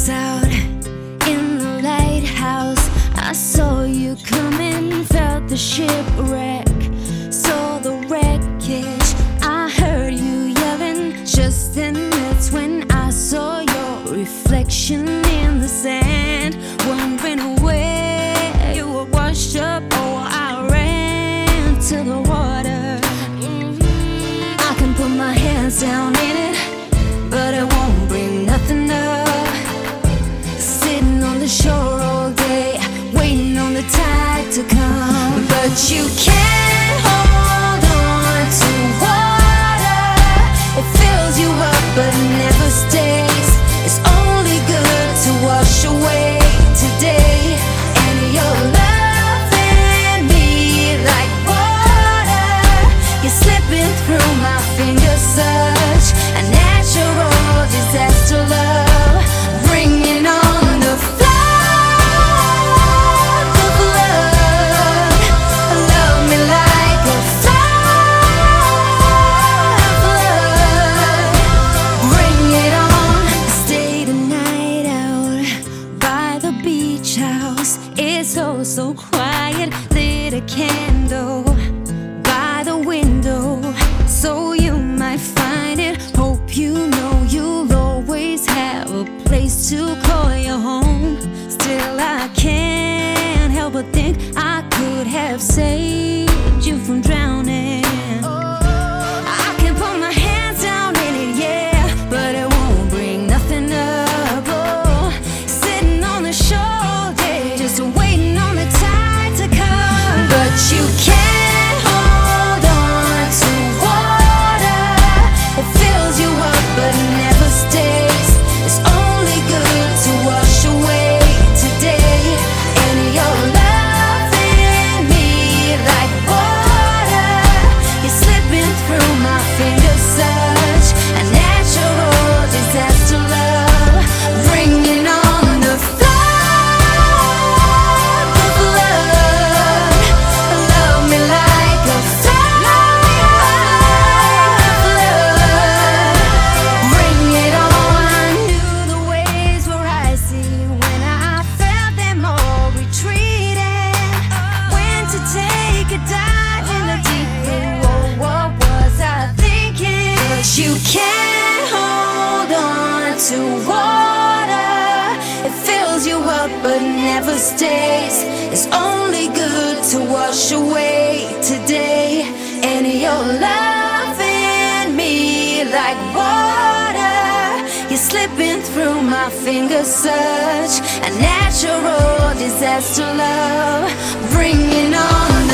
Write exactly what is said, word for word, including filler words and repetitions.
was out in the lighthouse. I saw you coming, felt the shipwreck, saw the wreckage. I heard you yelling, just then that's when I saw your reflection in the sand, wondering where you were washed up. Oh, I ran to the water. I can put my hands down in it, but it won't bring nothing up. Sitting on the shore all day, waiting on the tide to come. But you can't hold on to water. It fills you up but never stays. It's only good to wash away today. And you're loving me like water. You're slipping through my fingers, such a natural disaster. Love, bringing on the flood of love. Love me like a flood of love. Bring it on. Stay the night out by the beach house. It's oh so quiet. Lit a candle by the window, so you might find it. Hope you know you'll always have a place to call your home. Still I can't help but think I could have saved you from drowning. I can put my hands down in it, yeah, but it won't bring nothing up. Oh, sitting on the shore all day, just waiting on the tide to come. But you can't hold on to water. It fills you up but never stays. It's only good to wash away today. And you're loving me like water. You're slipping through my fingers, such a natural disaster. Love, bringing on the flood of love. Love me like a flood of love. Bring it on. I knew the waves were icy when I felt them all retreating. When to take a dive in the deep blue. Oh, what was I thinking? But you can't hold on to water. It fills you up but never stays. It's only good to wash away today. And you're loving me like water. You're slipping through my fingers, such a natural disaster. Love, bringing on